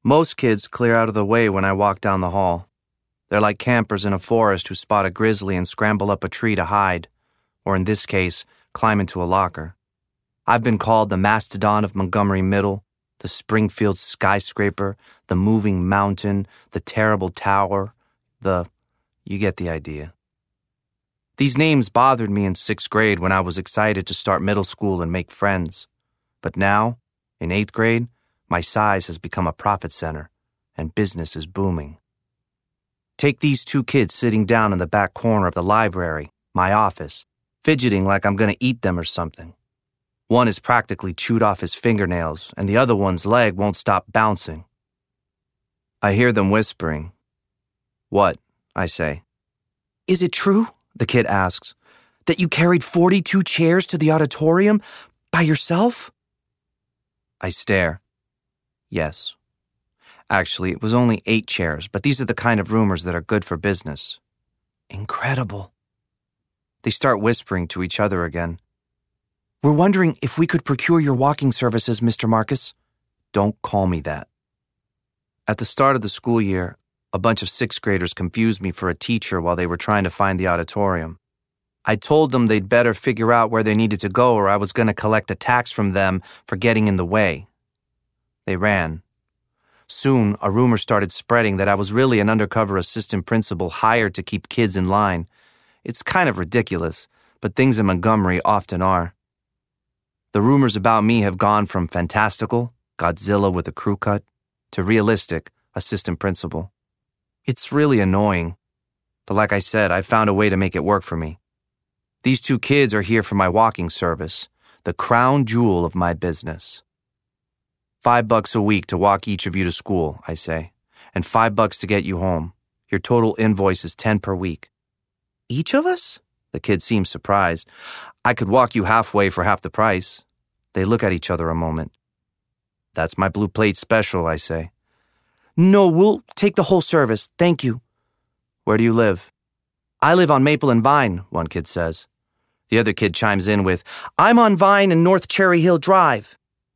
Most kids clear out of the way when I walk down the hall. They're like campers in a forest who spot a grizzly and scramble up a tree to hide, or in this case, climb into a locker. I've been called the mastodon of Montgomery Middle, the Springfield skyscraper, the moving mountain, the terrible tower, you get the idea. These names bothered me in 6th grade when I was excited to start middle school and make friends. But now, in 8th grade, my size has become a profit center, and business is booming. Take these 2 kids sitting down in the back corner of the library, my office, fidgeting like I'm going to eat them or something. One has practically chewed off his fingernails, and the other one's leg won't stop bouncing. I hear them whispering. "What?" I say. "Is it true," the kid asks, "that you carried 42 chairs to the auditorium by yourself?" I stare. Yes. Actually, it was only 8 chairs, but these are the kind of rumors that are good for business. Incredible. They start whispering to each other again. "We're wondering if we could procure your walking services, Mr. Marcus." Don't call me that. At the start of the school year, a bunch of 6th graders confused me for a teacher while they were trying to find the auditorium. I told them they'd better figure out where they needed to go or I was going to collect a tax from them for getting in the way. They ran. Soon, a rumor started spreading that I was really an undercover assistant principal hired to keep kids in line. It's kind of ridiculous, but things in Montgomery often are. The rumors about me have gone from fantastical, Godzilla with a crew cut, to realistic, assistant principal. It's really annoying, but like I said, I found a way to make it work for me. These 2 kids are here for my walking service, the crown jewel of my business. $5 a week to walk each of you to school, I say, and $5 to get you home. Your total invoice is $10 per week. Each of us? The kid seems surprised. I could walk you halfway for half the price. They look at each other a moment. That's my blue plate special, I say. No, we'll take the whole service, thank you. Where do you live? I live on Maple and Vine, one kid says. The other kid chimes in with, I'm on Vine and North Cherry Hill Drive.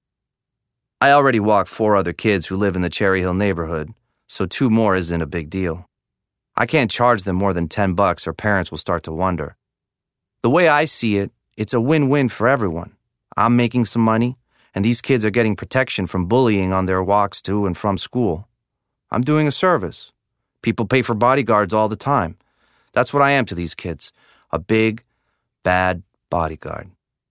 I already walk 4 other kids who live in the Cherry Hill neighborhood, so 2 more isn't a big deal. I can't charge them more than $10 or parents will start to wonder. The way I see it, it's a win-win for everyone. I'm making some money, and these kids are getting protection from bullying on their walks to and from school. I'm doing a service. People pay for bodyguards all the time. That's what I am to these kids, a big, bad bodyguard.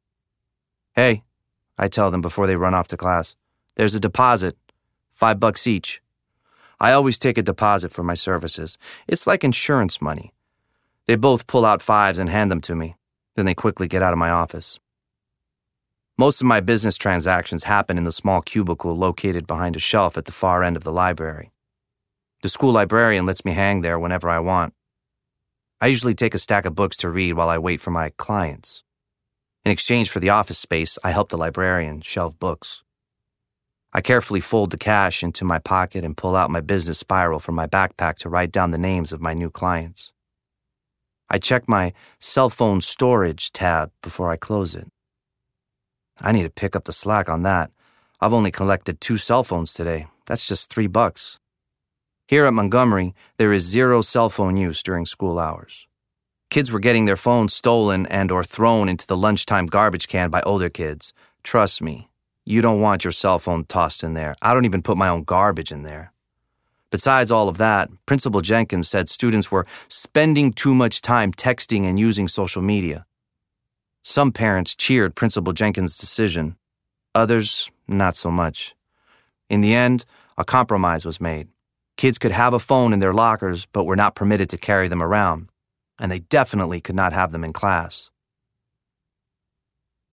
Hey, I tell them before they run off to class, there's a deposit, $5 each. I always take a deposit for my services. It's like insurance money. They both pull out 5s and hand them to me. Then they quickly get out of my office. Most of my business transactions happen in the small cubicle located behind a shelf at the far end of the library. The school librarian lets me hang there whenever I want. I usually take a stack of books to read while I wait for my clients. In exchange for the office space, I help the librarian shelve books. I carefully fold the cash into my pocket and pull out my business spiral from my backpack to write down the names of my new clients. I check my cell phone storage tab before I close it. I need to pick up the slack on that. I've only collected 2 cell phones today. That's just $3. Here at Montgomery, there is 0 cell phone use during school hours. Kids were getting their phones stolen and or thrown into the lunchtime garbage can by older kids. Trust me, you don't want your cell phone tossed in there. I don't even put my own garbage in there. Besides all of that, Principal Jenkins said students were spending too much time texting and using social media. Some parents cheered Principal Jenkins' decision. Others, not so much. In the end, a compromise was made. Kids could have a phone in their lockers, but were not permitted to carry them around. And they definitely could not have them in class.